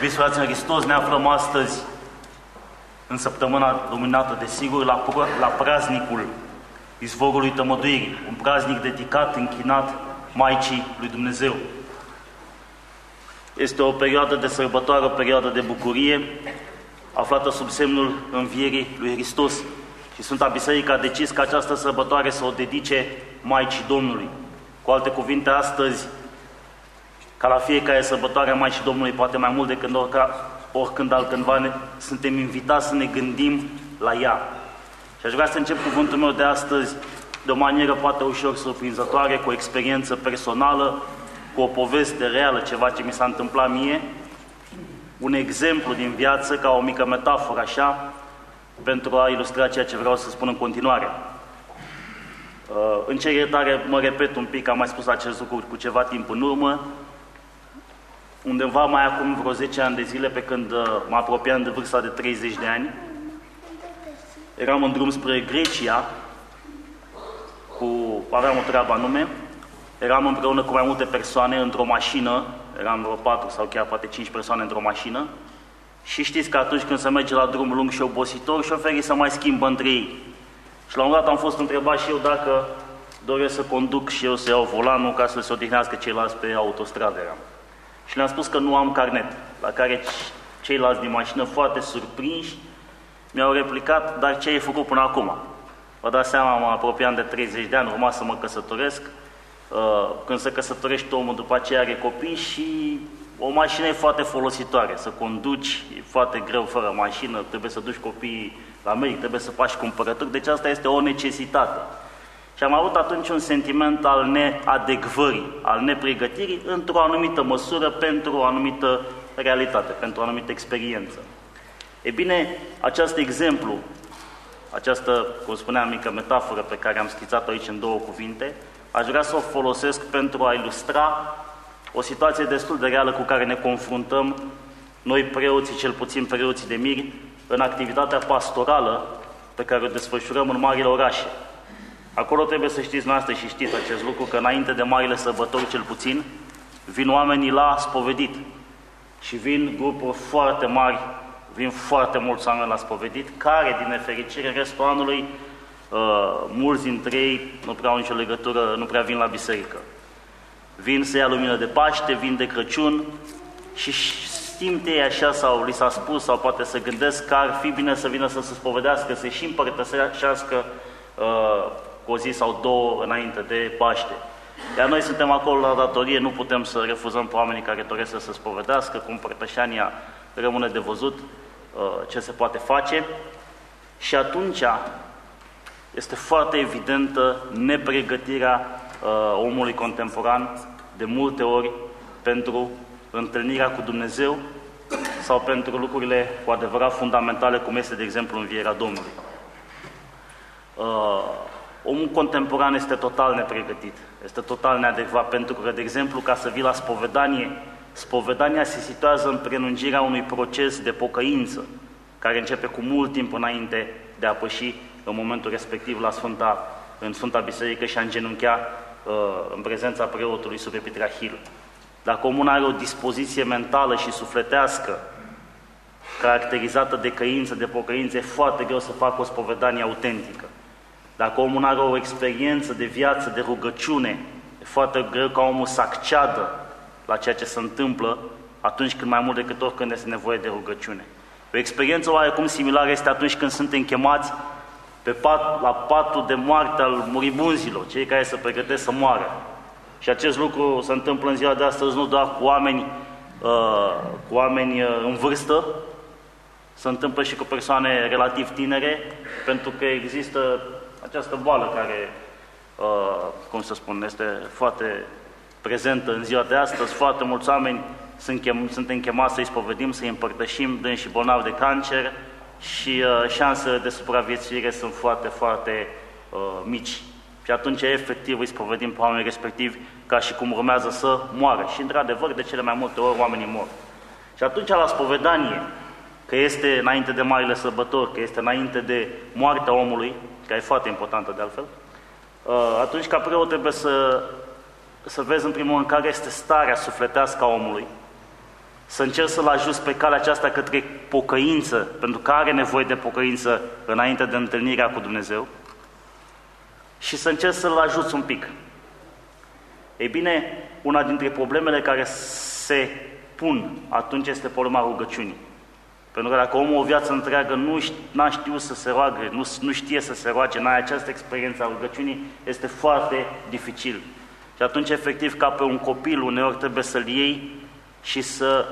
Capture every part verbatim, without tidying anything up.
Iubiți frați în Hristos, ne aflăm astăzi în săptămâna luminată, desigur, la, la praznicul Izvorului Tămăduirii, un praznic dedicat, închinat Maicii lui Dumnezeu. Este o perioadă de sărbătoare, o perioadă de bucurie, aflată sub semnul învierii lui Hristos. Și Sfânta Biserică a decis ca această sărbătoare să o dedice Maicii Domnului. Cu alte cuvinte, astăzi, ca la fiecare sărbătoare a Maicii Domnului, poate mai mult decât oricând altcândva, ne, suntem invitați să ne gândim la ea. Și aș vrea să încep cuvântul meu de astăzi de o manieră poate ușor surprinzătoare, cu o experiență personală, cu o poveste reală, ceva ce mi s-a întâmplat mie, un exemplu din viață, ca o mică metaforă așa, pentru a ilustra ceea ce vreau să spun în continuare. În ce iertare mă repet un pic, am mai spus acest lucru cu ceva timp în urmă, undeva mai acum vreo zece ani de zile, pe când mă apropiam de vârsta de treizeci de ani, eram în drum spre Grecia, cu, aveam o treabă anume, eram împreună cu mai multe persoane într-o mașină, eram vreo patru sau chiar poate cinci persoane într-o mașină, și știți că atunci când se merge la drum lung și obositor, șoferii se mai schimbă între ei. Și la un dat am fost întrebat și eu dacă doresc să conduc și eu să iau volanul ca să se odihnească ceilalți pe autostradă eram. Și le-am spus că nu am carnet, la care ceilalți din mașină, foarte surprinși, mi-au replicat: dar ce ai făcut până acum? Vă dați seama, mă apropiam de treizeci de ani, urma să mă căsătoresc. Când se căsătorește omul, după aceea are copii și o mașină e foarte folositoare. Să conduci e foarte greu fără mașină, trebuie să duci copiii la medic, trebuie să faci cumpărături, deci asta este o necesitate. Și am avut atunci un sentiment al neadecvării, al nepregătirii, într-o anumită măsură, pentru o anumită realitate, pentru o anumită experiență. E bine, acest exemplu, această, cum spuneam, mică metaforă pe care am schițat-o aici în două cuvinte, aș vrea să o folosesc pentru a ilustra o situație destul de reală cu care ne confruntăm noi preoții, cel puțin preoții de miri, în activitatea pastorală pe care o desfășurăm în marile orașe. Acolo trebuie să știți noastră și știți acest lucru, că înainte de marile sărbători cel puțin, vin oamenii la spovedit. Și vin grupuri foarte mari, vin foarte mulți oameni la spovedit, care, din nefericire, în restul anului, uh, mulți dintre ei nu prea au nicio legătură, nu prea vin la biserică. Vin să ia lumină de Paște, vin de Crăciun și simt ei așa, sau li s-a spus, sau poate să gândesc că ar fi bine să vină să se spovedească, să și împărtășească uh, cu o zi sau două înainte de Paște. Iar noi suntem acolo la datorie, nu putem să refuzăm pe oamenii care doresc să se spovedească, cu împărtășania rămâne de văzut uh, ce se poate face. Și atunci este foarte evidentă nepregătirea uh, omului contemporan, de multe ori, pentru întâlnirea cu Dumnezeu sau pentru lucrurile cu adevărat fundamentale, cum este, de exemplu, învierea Domnului. Uh, omul contemporan este total nepregătit, este total neadecvat, pentru că, de exemplu, ca să vii la spovedanie, spovedania se situează în prelungirea unui proces de pocăință, care începe cu mult timp înainte de a păși în momentul respectiv la Sfânta, în Sfânta Biserică și a îngenunchea uh, în prezența preotului sub epitrahil. Dacă omul are o dispoziție mentală și sufletească caracterizată de căință, de pocăință, e foarte greu să facă o spovedanie autentică. Dacă omul are o experiență de viață, de rugăciune, e foarte greu ca omul să acceadă la ceea ce se întâmplă atunci când mai mult decât oricând este nevoie de rugăciune. O experiență oarecum similară este atunci când suntem chemați pe pat, la patul de moarte al muribunzilor, cei care se pregătesc să moară. Și acest lucru se întâmplă în ziua de astăzi nu doar cu oameni, uh, cu oameni uh, în vârstă, se întâmplă și cu persoane relativ tinere, pentru că există această boală care, uh, cum să spun, este foarte prezentă în ziua de astăzi. Foarte mulți oameni sunt chem, suntem chemați să-i spovedim, să-i împărtășim, dând și bolnavi de cancer, și uh, șansele de supraviețuire sunt foarte, foarte uh, mici. Și atunci, efectiv, îi spovedim pe oamenii respectivi ca și cum urmează să moară. Și, într-adevăr, de cele mai multe ori, oamenii mor. Și atunci, la spovedanie, că este înainte de marile sărbători, că este înainte de moartea omului, care e foarte importantă de altfel, atunci, ca preot, trebuie să, să vezi, în primul rând, care este starea sufletească a omului, să încerc să-l ajut pe calea aceasta către pocăință, pentru că are nevoie de pocăință înainte de întâlnirea cu Dumnezeu, și să încerc să-l ajut un pic. Ei bine, una dintre problemele care se pun atunci este problema rugăciunii. Pentru că dacă omul o viață întreagă nu n-a știut să se roage, nu, nu știe să se roage, n-ai această experiență a rugăciunii, este foarte dificil. Și atunci, efectiv, ca pe un copil, uneori trebuie să-l iei și să,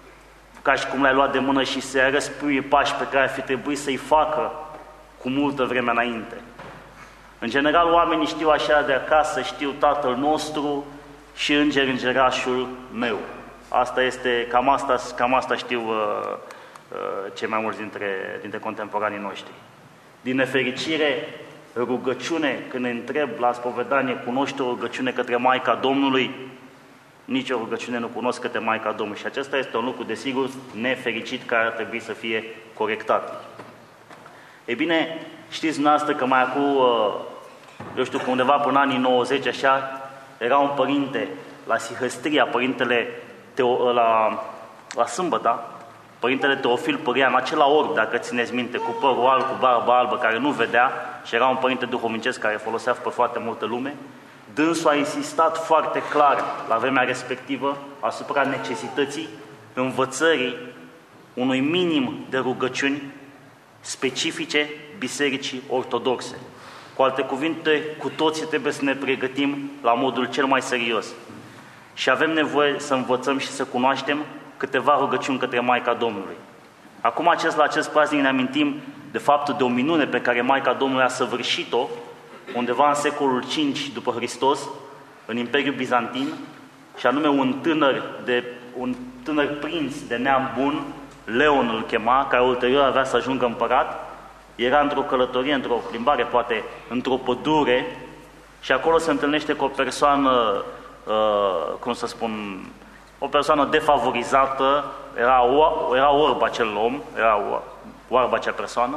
ca și cum l-ai luat de mână, și să-i arăți primii pași pe care ar fi trebuit să-i facă cu multă vreme înainte. În general, oamenii știu așa de acasă, știu Tatăl nostru și Înger îngerașul meu. Asta este, cam asta, cam asta știu uh, uh, cei mai mulți dintre, dintre contemporanii noștri. Din nefericire, rugăciune, când ne întreb la spovedanie, cunoști o rugăciune către Maica Domnului? Nici o rugăciune nu cunosc către Maica Domnului. Și acesta este un lucru, desigur, nefericit, care ar trebui să fie corectat. Ei bine, știți dumneavoastră că mai acum, eu știu că undeva până anii nouăzeci, așa, era un părinte la Sihăstria, părintele Teo, la, la Sâmbăta, părintele Teofil Pârian, acela orb, dacă țineți minte, cu părul alb, cu barba albă, care nu vedea, și era un părinte duhovnicesc care folosea pe foarte multă lume. Dânsul a insistat foarte clar la vremea respectivă asupra necesității învățării unui minim de rugăciuni specifice bisericii ortodoxe. Cu alte cuvinte, cu toții trebuie să ne pregătim la modul cel mai serios. Și avem nevoie să învățăm și să cunoaștem câteva rugăciuni către Maica Domnului. Acum, acest, la acest praznic ne amintim de faptul de o minune pe care Maica Domnului a săvârșit-o undeva în secolul cinci după Hristos, în Imperiul Bizantin, și anume un tânăr, de, un tânăr prinț de neam bun, Leon îl chema, care ulterior avea să ajungă împărat, era într-o călătorie, într-o plimbare, poate într-o pădure, și acolo se întâlnește cu o persoană, uh, cum să spun, o persoană defavorizată, era, era orb acel om, era oarbă acea persoană,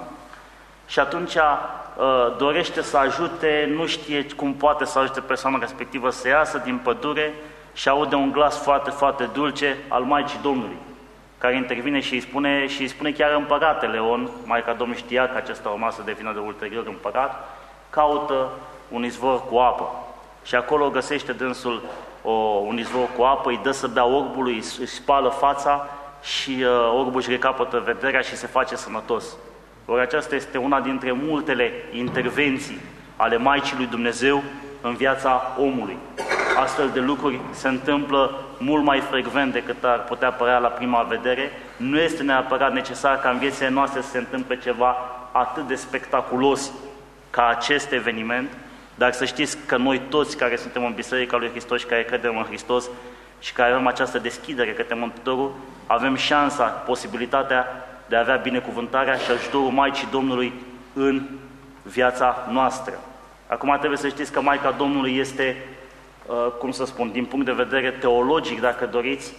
și atunci uh, dorește să ajute, nu știe cum poate să ajute persoana respectivă să iasă din pădure și aude un glas foarte, foarte dulce al Maicii Domnului, care intervine și îi spune, și îi spune chiar: împărate Leon, Maica Domnului știa că acesta urma să devină de ulterior împărat, caută un izvor cu apă. Și acolo găsește dânsul o, un izvor cu apă, îi dă să bea orbului, îi spală fața și uh, orbul își recapătă vederea și se face sănătos. Ori aceasta este una dintre multele intervenții ale Maicii lui Dumnezeu în viața omului. Astfel de lucruri se întâmplă mult mai frecvent decât ar putea părea la prima vedere. Nu este neapărat necesar ca în viețile noastre să se întâmple ceva atât de spectaculos ca acest eveniment, dar să știți că noi toți care suntem în Biserica lui Hristos și care credem în Hristos și care avem această deschidere către Mântuitorul, avem șansa, posibilitatea de a avea binecuvântarea și ajutorul Maicii Domnului în viața noastră. Acum trebuie să știți că Maica Domnului este, cum să spun, din punct de vedere teologic, dacă doriți,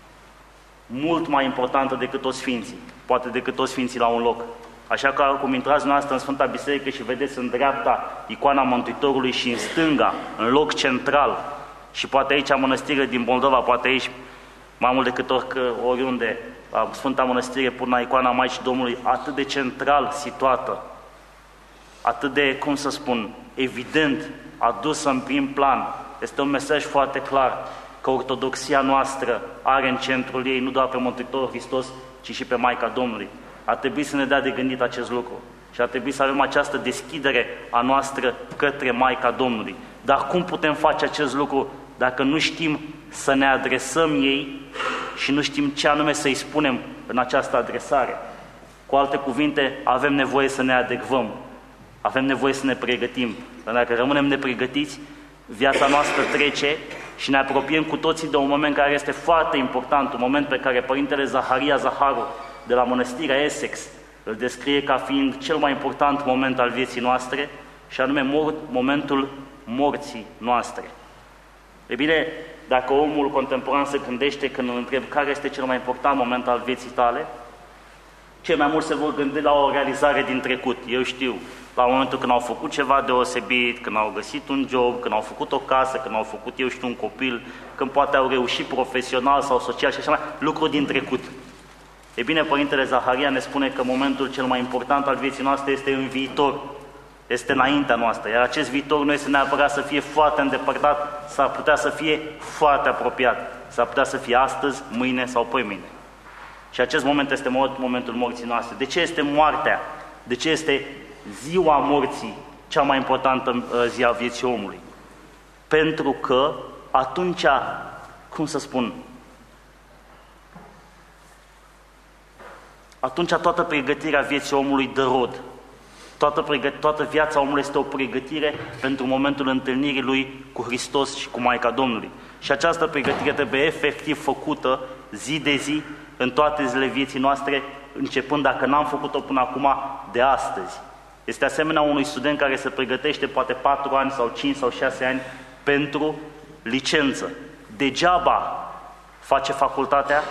mult mai importantă decât toți sfinții, poate decât toți sfinții la un loc. Așa că cum intrați noastră în Sfânta Biserică și vedeți în dreapta icoana Mântuitorului și în stânga, în loc central, și poate aici mănăstirile din Moldova, poate aici mai mult decât orică, oriunde, la Sfânta Mănăstire pun la icoana Maicii Domnului, atât de central situată, atât de, cum să spun, evident, adusă în prim plan. Este un mesaj foarte clar că ortodoxia noastră are în centrul ei nu doar pe Mântuitorul Hristos, ci și pe Maica Domnului. Ar trebui să ne dea de gândit acest lucru și ar trebui să avem această deschidere a noastră către Maica Domnului. Dar cum putem face acest lucru dacă nu știm să ne adresăm ei și nu știm ce anume să-i spunem în această adresare? Cu alte cuvinte, avem nevoie să ne adecvăm, avem nevoie să ne pregătim. Dar dacă rămânem nepregătiți, viața noastră trece și ne apropiem cu toții de un moment care este foarte important, un moment pe care Părintele Zaharia Zaharu de la Mănăstirea Essex îl descrie ca fiind cel mai important moment al vieții noastre, și anume mort, momentul morții noastre. E bine, dacă omul contemporan se gândește când îl întreb care este cel mai important moment al vieții tale, Cei mai mulți se vor gândi la o realizare din trecut. Eu știu, la momentul când au făcut ceva deosebit, când au găsit un job, când au făcut o casă, când au făcut, eu știu, un copil, când poate au reușit profesional sau social și așa mai, lucruri din trecut. E bine, Părintele Zaharia ne spune că momentul cel mai important al vieții noastre este în viitor, este înaintea noastră, iar acest viitor nu este neapărat să fie foarte îndepărtat, s-ar putea să fie foarte apropiat, s-ar putea să fie astăzi, mâine sau poimâine. Și acest moment este momentul morții noastre. De ce este moartea? De ce este ziua morții cea mai importantă zi a vieții omului? Pentru că atunci, cum să spun, atunci toată pregătirea vieții omului dă rod. Toată, pregăt- toată viața omului este o pregătire pentru momentul întâlnirii lui cu Hristos și cu Maica Domnului. Și această pregătire trebuie efectiv făcută zi de zi, în toate zilele vieții noastre, începând, dacă n-am făcut-o până acum, de astăzi. Este asemenea unui student care se pregătește poate patru ani sau cinci sau șase ani pentru licență. Degeaba face facultatea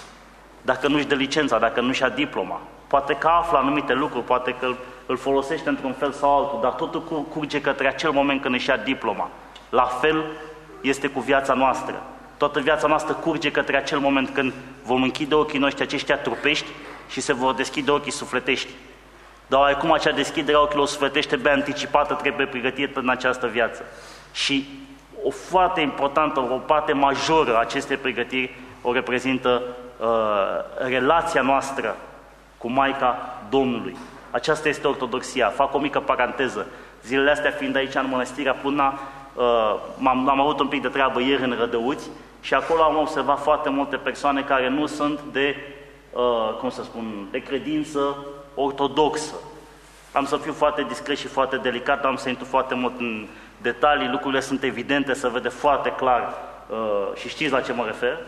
dacă nu-și dă licența, dacă nu-și ia diploma. Poate că află anumite lucruri, poate că îl folosește într-un fel sau altul, dar totul curge către acel moment când își ia diploma. La fel este cu viața noastră. Toată viața noastră curge către acel moment când vom închide ochii noștri aceștia trupești și se vor deschide ochii sufletești. Dar acum acea deschidere a ochilor sufletești trebuie anticipată, trebuie pregătită în această viață. Și o foarte importantă, o parte majoră a acestei pregătiri o reprezintă uh, relația noastră cu Maica Domnului. Aceasta este ortodoxia. Fac o mică paranteză. Zilele astea fiind aici în Mănăstirea Puna, uh, am, am avut un pic de treabă ieri în Rădăuți și acolo am observat foarte multe persoane care nu sunt de, uh, cum să spun, de credință ortodoxă. Am să fiu foarte discret și foarte delicat, am să intru foarte mult în detalii, lucrurile sunt evidente, se vede foarte clar uh, și știți la ce mă refer.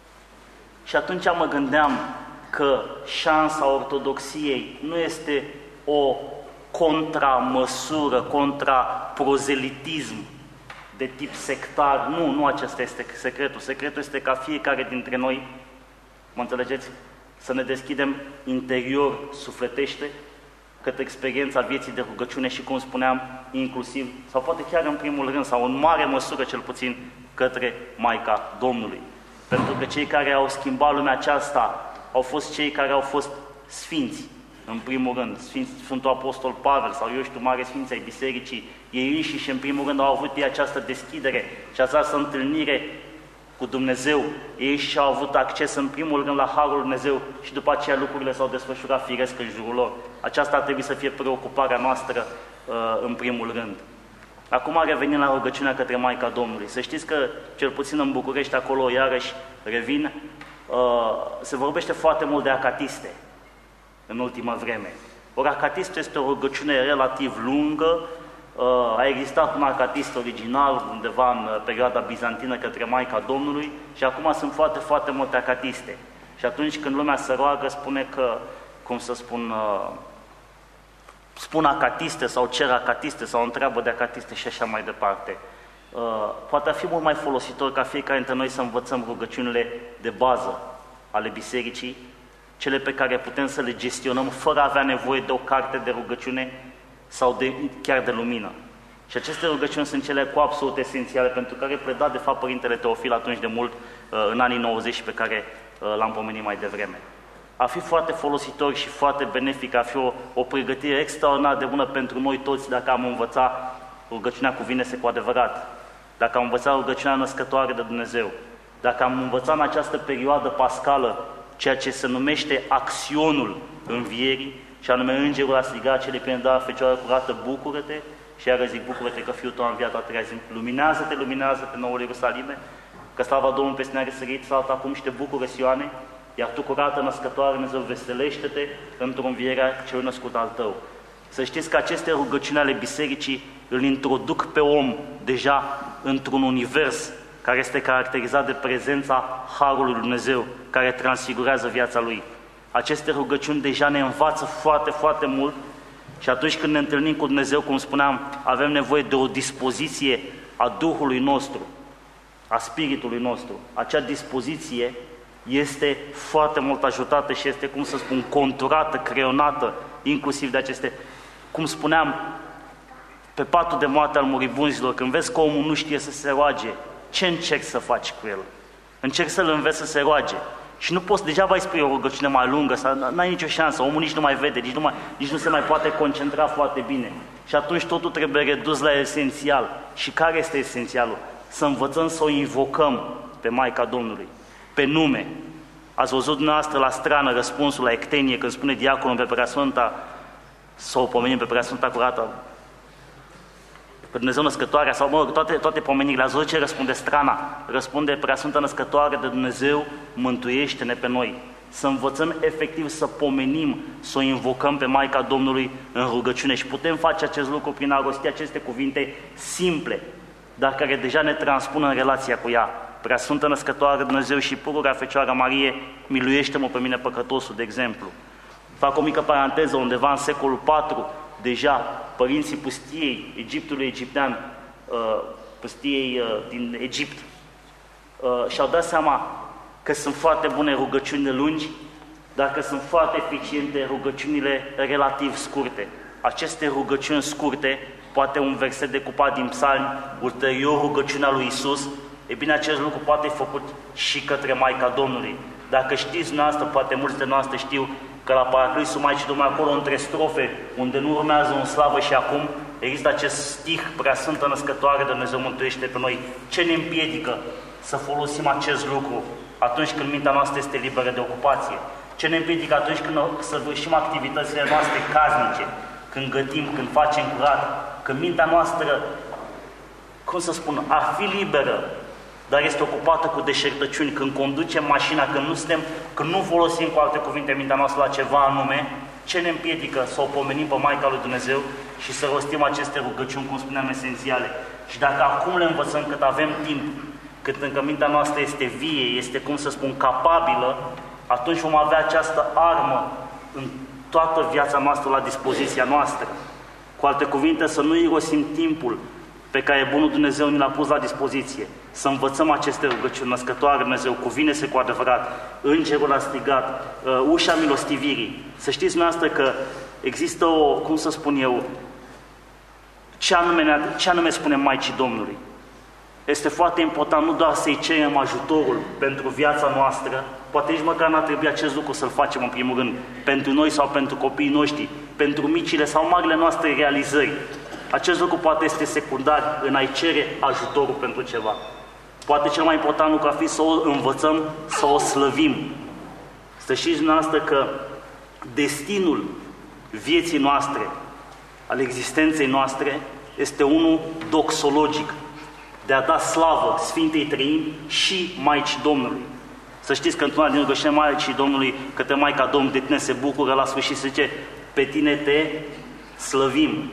Și atunci mă gândeam că șansa ortodoxiei nu este o contramăsură, contra-prozelitism de tip sectar. Nu, nu acesta este secretul. Secretul este ca fiecare dintre noi, mă înțelegeți, să ne deschidem interior sufletește către experiența vieții de rugăciune și, cum spuneam, inclusiv, sau poate chiar în primul rând, sau în mare măsură cel puțin, către Maica Domnului. Pentru că cei care au schimbat lumea aceasta au fost cei care au fost sfinți, în primul rând, Sfinț, Sfântul Apostol Pavel sau eu știu, mare sfinți ai bisericii, ei înșiși în primul rând au avut ei această deschidere și această întâlnire cu Dumnezeu, ei și au avut acces în primul rând la Harul Dumnezeu și după aceea lucrurile s-au desfășurat firesc în jurul lor. Aceasta ar trebui să fie preocuparea noastră uh, în primul rând. Acum revenim la rugăciunea către Maica Domnului. Să știți că, cel puțin în București, acolo iarăși revin, uh, se vorbește foarte mult de acatiste în ultima vreme. Ori acatistul este o rugăciune relativ lungă. Uh, a existat un acatist original undeva în perioada bizantină către Maica Domnului și acum sunt foarte, foarte multe acatiste. Și atunci când lumea se roagă, spune că, cum să spun, uh, spun acatiste sau cer acatiste sau întreabă de acatiste și așa mai departe. Uh, poate fi mult mai folositor ca fiecare dintre noi să învățăm rugăciunile de bază ale bisericii, cele pe care putem să le gestionăm fără a avea nevoie de o carte de rugăciune sau de, chiar de lumină. Și aceste rugăciuni sunt cele cu absolut esențiale, pentru care pleda de fapt Părintele Teofil atunci de mult, în anii nouăzeci, pe care l-am pomenit mai devreme. A fi foarte folositor și foarte benefic, a fi o, o pregătire extraordinar de bună pentru noi toți dacă am învățat rugăciunea Cuvine-se cu adevărat, dacă am învățat rugăciunea născătoare de Dumnezeu, dacă am învățat în această perioadă pascală ceea ce se numește acționul învierii, și anume îngerul a strigat cele pline de Fecioară curată, bucură-te, și iară zic, bucură-te că Fiul tău a înviat a treia zi, luminează-te, luminează-te, noul Ierusalime, că slava Domnului peste ne-a răsărit, saltă acum și te bucură, Sioane, iar tu, curată, născătoare, Dumnezeu, veselește-te într-o învierea celui născut al tău. Să știți că aceste rugăciuni ale bisericii îl introduc pe om deja într-un univers care este caracterizat de prezența Harului lui Dumnezeu, care transfigurează viața lui. Aceste rugăciuni deja ne învață foarte, foarte mult și atunci când ne întâlnim cu Dumnezeu, cum spuneam, avem nevoie de o dispoziție a Duhului nostru, a Spiritului nostru. Acea dispoziție este foarte mult ajutată și este, cum să spun, conturată, creionată, inclusiv de aceste, cum spuneam, pe patul de moarte al muribunzilor, când vezi că omul nu știe să se roage, ce încerci să faci cu el? Încerci să-l înveți să se roage. Și nu poți, degeaba îi spui o rugăciune mai lungă, sau n-ai nicio șansă, omul nici nu mai vede, nici nu, mai, nici nu se mai poate concentra foarte bine. Și atunci totul trebuie redus la esențial. Și care este esențialul? Să învățăm să o invocăm pe Maica Domnului, pe nume. Ați văzut dumneavoastră la strană răspunsul la ectenie, când spune diaconul pe Preasfânta, să o pomenim pe Preasfânta Curată, pe Dumnezeu Născătoarea, sau mă rog, toate, toate pomenirile. Ați văzut ce răspunde strana? Răspunde Preasfânta Născătoare de Dumnezeu, mântuiește-ne pe noi. Să învățăm efectiv să pomenim, să o invocăm pe Maica Domnului în rugăciune. Și putem face acest lucru prin a rosti aceste cuvinte simple, dar care deja ne transpun în relația cu ea. Preasfântă Născătoare de Dumnezeu și pururea Fecioara Marie, miluiește-mă pe mine păcătosul, de exemplu. Fac o mică paranteză, undeva în secolul patru, deja părinții pustiei Egiptului egiptean, pustiei din Egipt, și-au dat seama că sunt foarte bune rugăciunile lungi, dar că sunt foarte eficiente rugăciunile relativ scurte. Aceste rugăciuni scurte, poate un verset decupat din psalmi, ulterior rugăciunea lui Iisus, e bine, acest lucru poate fi făcut și către Maica Domnului. Dacă știți dumneavoastră, poate mulți de noastre știu, că la Paraclisul Maicii Domnului, acolo între strofe, unde nu urmează un slavă și acum, există acest stih, Preasfântă Născătoare de Dumnezeu mântuiește pe noi. Ce ne împiedică să folosim acest lucru atunci când mintea noastră este liberă de ocupație? Ce ne împiedică atunci când săvârșim activitățile noastre casnice, când gătim, când facem curat, când mintea noastră, cum să spun, ar fi liberă, dar este ocupată cu deșertăciuni, când conducem mașina, când nu, suntem, când nu folosim, cu alte cuvinte, mintea noastră la ceva anume, ce ne împiedică să o pomenim pe Maica lui Dumnezeu și să rostim aceste rugăciuni, cum spuneam, esențiale? Și dacă acum le învățăm, cât avem timp, cât încă mintea noastră este vie, este, cum să spun, capabilă, atunci vom avea această armă în toată viața noastră la dispoziția noastră. Cu alte cuvinte, să nu irosim timpul pe care Bunul Dumnezeu ni l-a pus la dispoziție. Să învățăm aceste rugăciuni. Născătoare Dumnezeu, cuvine-se cu adevărat, Îngerul a strigat, uh, ușa milostivirii. Să știți dumneavoastră că există o, cum să spun eu, ce anume, ce anume spunem Maicii Domnului. Este foarte important nu doar să-i cerem ajutorul pentru viața noastră, poate nici măcar n-ar trebui acest lucru să-l facem în primul rând pentru noi sau pentru copiii noștri, pentru micile sau marile noastre realizări. Acest lucru poate este secundar în a-i cere ajutorul pentru ceva. Poate cel mai important lucru ar fi să o învățăm, să o slăvim. Să știți dumneavoastră că destinul vieții noastre, al existenței noastre, este unul doxologic, de a da slavă Sfintei Treimi și Maicii Domnului. Să știți că într-una din rugăciunile Maicii Domnului către Maica Domnului, de tine se bucură, la sfârșit se zice, pe tine te slăvim.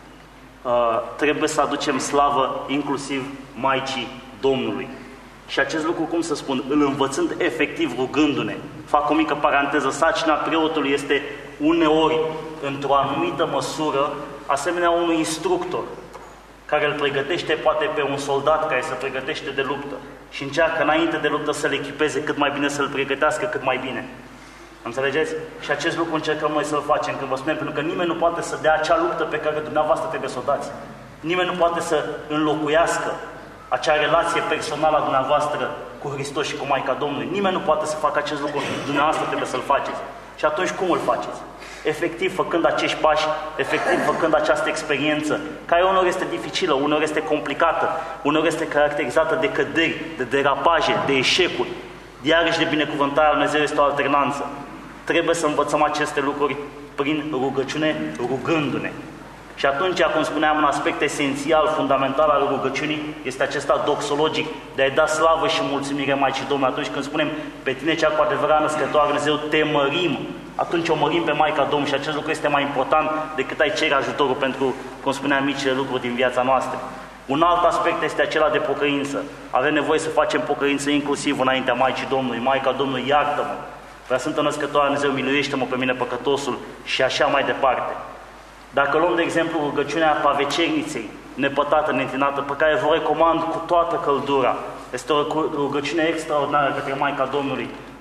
Uh, trebuie să aducem slavă inclusiv Maicii Domnului. Și acest lucru, cum să spun, îl învățând efectiv rugându-ne. Fac o mică paranteză, sarcina preotului este uneori, într-o anumită măsură, asemenea unui instructor, care îl pregătește poate pe un soldat care se pregătește de luptă și încearcă înainte de luptă să-l echipeze cât mai bine, să-l pregătească cât mai bine. Înțelegeți? Și acest lucru încercăm noi să-l facem când vă spunem, pentru că nimeni nu poate să dea acea luptă pe care dumneavoastră trebuie să o dați. Nimeni nu poate să înlocuiască acea relație personală a dumneavoastră cu Hristos și cu Maica Domnului. Nimeni nu poate să facă acest lucru, dumneavoastră trebuie să-l faceți. Și atunci cum îl faceți? Efectiv făcând acești pași, efectiv făcând această experiență, care uneori este dificilă, uneori este complicată, uneori este caracterizată de căderi, de derapaje, de eșecuri. Iarăși de binecuvântarea lui Dumnezeu este o alternanță. Trebuie să învățăm aceste lucruri prin rugăciune, rugându-ne. Și atunci, cum spuneam, un aspect esențial, fundamental al rugăciunii este acesta doxologic, de a-i da slavă și mulțumire Maicii Domnului. Atunci când spunem, pe tine cea cu adevărat născătoare Dumnezeu, te mărim, atunci o mărim pe Maica Domnului și acest lucru este mai important decât ai cere ajutorul pentru, cum spuneam, micile lucruri din viața noastră. Un alt aspect este acela de pocăință. Avem nevoie să facem pocăință inclusiv înaintea Maicii Domnului. Maica Domnului, iartă-mă! Preasfântă Născătoare Dumnezeu, miluiește-mă pe mine păcătosul și așa mai departe. Dacă luăm, de exemplu, rugăciunea Pavecerniței, nepătată, neîntinată, pe care vă recomand cu toată căldura, este o rugăciune extraordinară către Maica Domnului.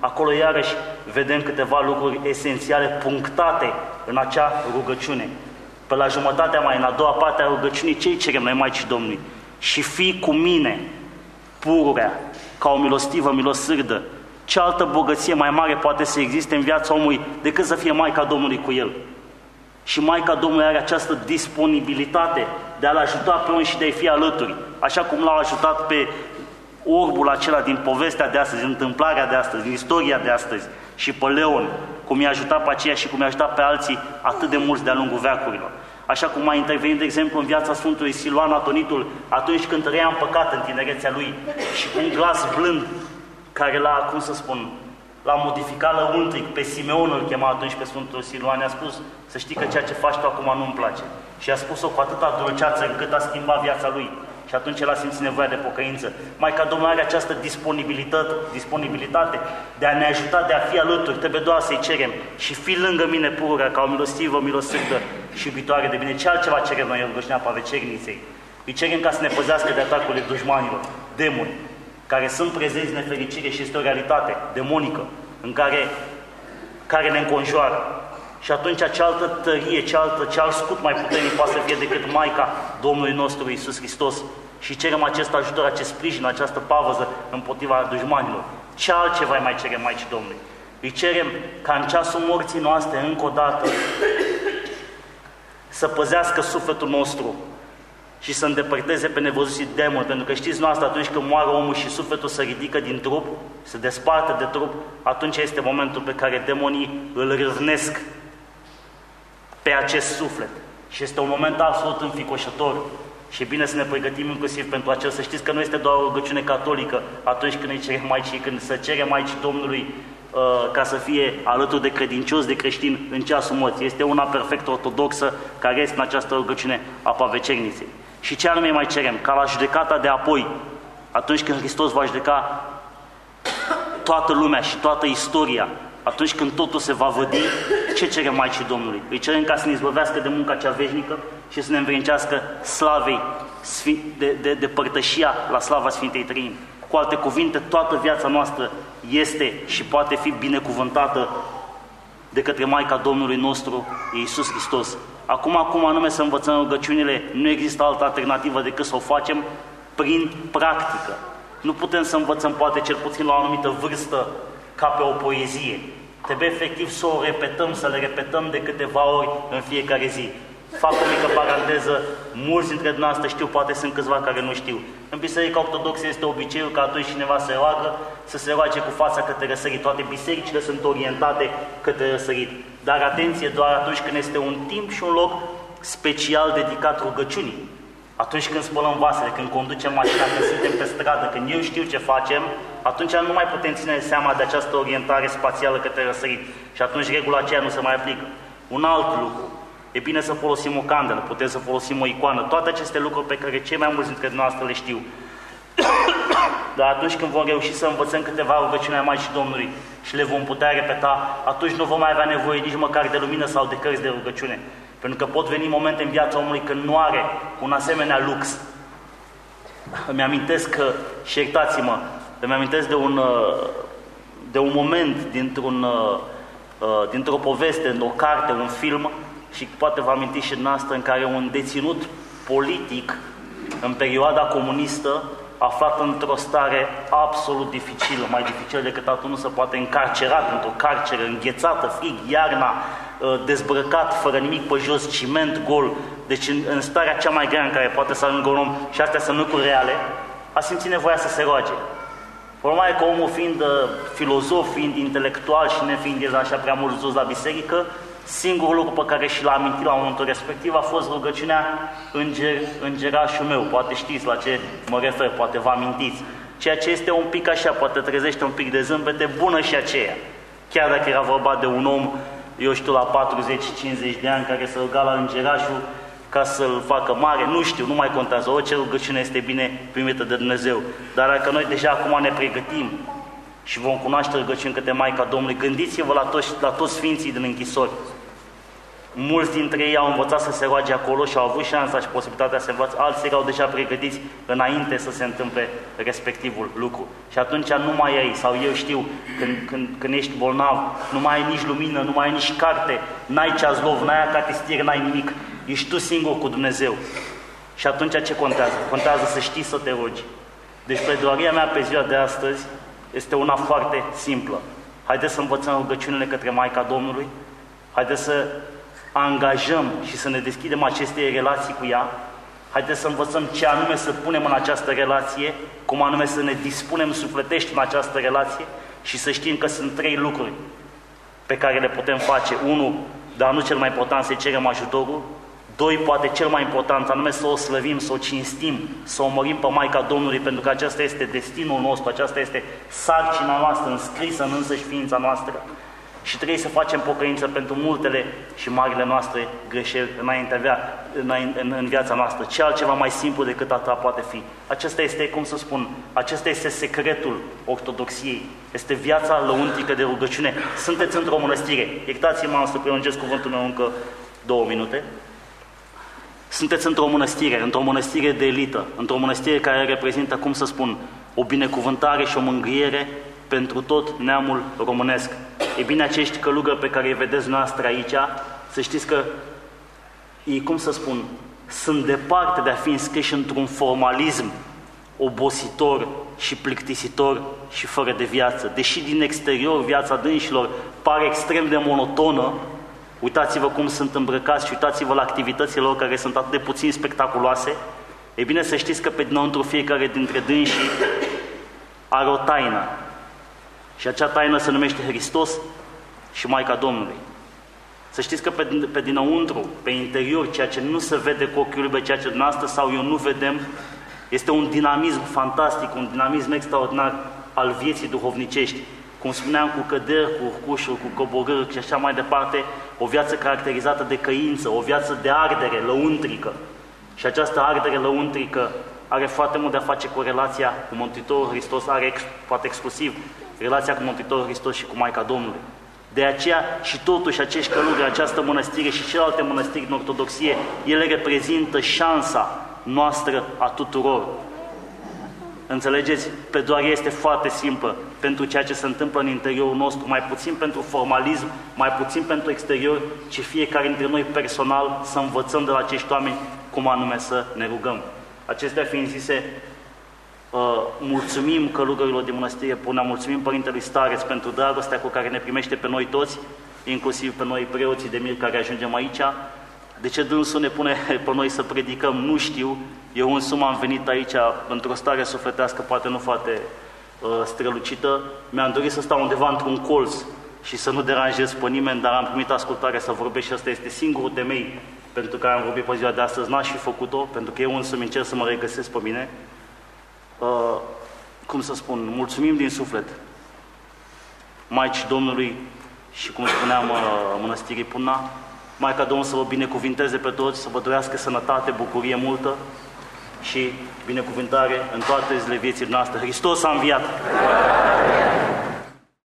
acolo iarăși vedem câteva lucruri esențiale punctate în acea rugăciune. Pe la jumătatea mai, în a doua parte a rugăciunii, ce-i cerem noi Maicii Domnului? Și fii cu mine, pururea, ca o milostivă milosârdă. Ce altă bogăție mai mare poate să existe în viața omului decât să fie Maica Domnului cu el? Și Maica Domnului are această disponibilitate de a-l ajuta pe om și de a-i fi alături. Așa cum l-au ajutat pe orbul acela din povestea de astăzi, din întâmplarea de astăzi, din istoria de astăzi, și pe Leon, cum i-a ajutat pe aceia și cum i-a ajutat pe alții atât de mulți de-a lungul veacurilor. Așa cum a intervenit, de exemplu, în viața Sfântului Siluan Atonitul, atunci când trăia în păcat în tinerețea lui și cu un glas blând, care l-a, cum să spun, l-a modificat lăuntric, pe Simeon îl chema atunci pe Sfântul Siluan, i-a spus: să știi că ceea ce faci tu acum nu-mi place. Și a spus-o cu atâta dulceață încât a schimbat viața lui. Și atunci el a simțit nevoia de pocăință. Maica Domnului are această disponibilitate, disponibilitate de a ne ajuta, de a fi alături. Trebuie doar să-i cerem: și fi lângă mine, pururea, ca o milostivă, milosârdă și iubitoare de bine. Ce altceva cerem noi în rugăciunea Pavecerniței? Îi cerem ca să ne păzească de atacurile dușmanilor, demoni, care sunt prezenți în nefericire și este o realitate demonică în care, care ne înconjoară. Și atunci cealaltă tărie, cealaltă, cealalt scut mai puternic poate să fie decât Maica Domnului nostru Iisus Hristos. Și cerem acest ajutor, acest sprijin, această pavăză împotriva dușmanilor. Ce altceva mai cerem Maicii Domnului? Îi cerem ca în ceasul morții noastre, încă o dată, să păzească sufletul nostru și să îndepărteze pe nevăzuții demoni. Pentru că știți noastră, atunci când moare omul și sufletul se ridică din trup, se desparte de trup, atunci este momentul pe care demonii îl râvnesc pe acest suflet. Și este un moment absolut înficoșător. Și e bine să ne pregătim inclusiv pentru acel. Să știți că nu este doar o rugăciune catolică atunci când îi cerem Maicii, când să cerem Maicii Domnului uh, ca să fie alături de credincios, de creștin în ceasul morții. Este una perfect ortodoxă care este în această rugăciune a Pavecerniței. Și ce anume mai cerem? Ca la judecata de apoi, atunci când Hristos va judeca toată lumea și toată istoria, atunci când totul se va vădi, ce cerem Maicii Domnului? Îi cerem ca să ne izbăvească de munca cea veșnică și să ne învrednicească slavei de, de, de părtășia la slava Sfintei Treimi. Cu alte cuvinte, toată viața noastră este și poate fi binecuvântată de către Maica Domnului nostru, Iisus Hristos. Acum, acum anume să învățăm rugăciunile, nu există altă alternativă decât să o facem prin practică. Nu putem să învățăm, poate cel puțin la o anumită vârstă, ca pe o poezie. Trebuie efectiv să o repetăm, să le repetăm de câteva ori în fiecare zi. Fac o mică paranteză, mulți dintre dumneavoastră știu, poate sunt câțiva care nu știu. În Biserica Ortodoxă este obiceiul că atunci cineva se roagă, să se roage cu fața către răsărit. Toate bisericile sunt orientate către răsărit. Dar atenție, doar atunci când este un timp și un loc special dedicat rugăciunii. Atunci când spălăm vasele, când conducem mașina, când suntem pe stradă, când eu știu ce facem, atunci nu mai putem ține seama de această orientare spațială către răsărit. Și atunci regula aceea nu se mai aplică. Un alt lucru. E bine să folosim o candelă, putem să folosim o icoană, toate aceste lucruri pe care cei mai mulți dintre noastre le știu. Dar atunci când vom reuși să învățăm câteva rugăciuni ai Maicii Domnului și le vom putea repeta, atunci nu vom mai avea nevoie nici măcar de lumină sau de cărți de rugăciune. Pentru că pot veni momente în viața omului când nu are un asemenea lux. Îmi amintesc că, și iertați-mă, îmi amintesc de un, de un moment dintr-un, dintr-o poveste, o carte, un film, și poate vă amintiți și dumneavoastră, în care un deținut politic în perioada comunistă, aflat într-o stare absolut dificilă, mai dificilă decât atunci nu se poate, încarcerat într-o carceră, înghețată, frig, iarna, dezbrăcat, fără nimic pe jos, ciment gol, deci în, în starea cea mai grea în care poate să ajungă un om, și astea sunt lucruri reale, a simțit nevoia să se roage. Problema e că omul, fiind uh, filozof, fiind intelectual și nefiind el așa prea mult dus la biserică, singurul lucru pe care și l-a amintit la momentul respectiv a fost rugăciunea Înger, Îngerașul meu. Poate știți la ce mă refer, poate vă amintiți. Ceea ce este un pic așa, poate trezește un pic de zâmbete, bună și aceea. Chiar dacă era vorba de un om, eu știu, la patruzeci cincizeci de ani, care se ruga la Îngerașul ca să-l facă mare, nu știu, nu mai contează, orice rugăciune este bine primită de Dumnezeu. Dar dacă noi deja acum ne pregătim și vom cunoaște rugăciuni către Maica Domnului, gândiți-vă la toți, la toți sfinții din închisori. Mulți dintre ei au învățat să se roage acolo și au avut șansa și posibilitatea să învățe, alții erau deja pregătiți înainte să se întâmple respectivul lucru. Și atunci nu mai ai, sau eu știu, când, când, când ești bolnav, nu mai ai nici lumină, nu mai ai nici carte, n-ai ceaslov, n-ai acatistire, n-ai nimic. Ești tu singur cu Dumnezeu. Și atunci ce contează? Contează să știi să te rogi. Deci pledoaria mea pe ziua de astăzi este una foarte simplă. Haideți să învățăm rugăciunile către Maica Domnului, haideți să angajăm și să ne deschidem aceste relații cu ea, haideți să învățăm ce anume să punem în această relație, cum anume să ne dispunem sufletești în această relație și să știm că sunt trei lucruri pe care le putem face. Unu, dar nu cel mai important, să-i cerem ajutorul. Doi, poate cel mai important, anume să o slăvim, să o cinstim, să o mărim pe Maica Domnului, pentru că acesta este destinul nostru, aceasta este sarcina noastră, înscrisă în însăși ființa noastră. Și trebuie să facem pocăință pentru multele și marile noastre greșeli înaintea, în, în viața noastră. Ce altceva mai simplu decât atât poate fi? Acesta este, cum să spun, acesta este secretul ortodoxiei. Este viața lăuntrică de rugăciune. Sunteți într-o mănăstire. Iertați-mă, am să prelungesc cuvântul meu încă două minute. Sunteți într-o mănăstire, într-o mănăstire de elită, într-o mănăstire care reprezintă, cum să spun, o binecuvântare și o mângâiere pentru tot neamul românesc. E bine, acești călugări pe care îi vedeți noastră aici, să știți că ei, cum să spun, sunt departe de a fi înscriși într-un formalism obositor și plictisitor și fără de viață. Deși din exterior viața dânșilor pare extrem de monotonă, uitați-vă cum sunt îmbrăcați și uitați-vă la activitățile lor care sunt atât de puțin spectaculoase. E bine să știți că pe dinăuntru fiecare dintre dânsii are o taină. Și acea taină se numește Hristos și Maica Domnului. Să știți că pe, pe dinăuntru, pe interior, ceea ce nu se vede cu ochiul lui, ceea ce dumneavoastră sau eu nu vedem, este un dinamism fantastic, un dinamism extraordinar al vieții duhovnicești. Cum spuneam, cu căderi, cu urcușuri, cu coborâri și așa mai departe, o viață caracterizată de căință, o viață de ardere lăuntrică. Și această ardere lăuntrică are foarte mult de a face cu relația cu Mântuitorul Hristos, are ex, poate exclusiv relația cu Mântuitorul Hristos și cu Maica Domnului. De aceea și totuși acești călugări, această mănăstire și celelalte mănăstiri în ortodoxie, ele reprezintă șansa noastră a tuturor. Înțelegeți? Pledoaria este foarte simplă pentru ceea ce se întâmplă în interiorul nostru, mai puțin pentru formalism, mai puțin pentru exterior, ci fiecare dintre noi personal să învățăm de la acești oameni cum anume să ne rugăm. Acestea fiind zise, uh, mulțumim călugărilor din mănăstire Purnea, mulțumim Părintelui Stareț pentru dragostea cu care ne primește pe noi toți, inclusiv pe noi preoții de mir care ajungem aici. De ce dânsul ne pune pe noi să predicăm? Nu știu. Eu însumi am venit aici într-o stare sufletească, poate nu foarte uh, strălucită. Mi-am dorit să stau undeva într-un colț și să nu deranjez pe nimeni, dar am primit ascultare să vorbesc și ăsta este singurul temei pentru care am vorbit pe ziua de astăzi. N-aș fi făcut-o, pentru că eu însumi încerc să mă regăsesc pe mine. Uh, cum să spun, mulțumim din suflet Maicii Domnului și, cum spuneam, uh, Mănăstirii Purna. Maica Domnului să vă binecuvinteze pe toți, să vă dorească sănătate, bucurie multă și binecuvântare în toate zilele vieții noastre. Hristos a înviat!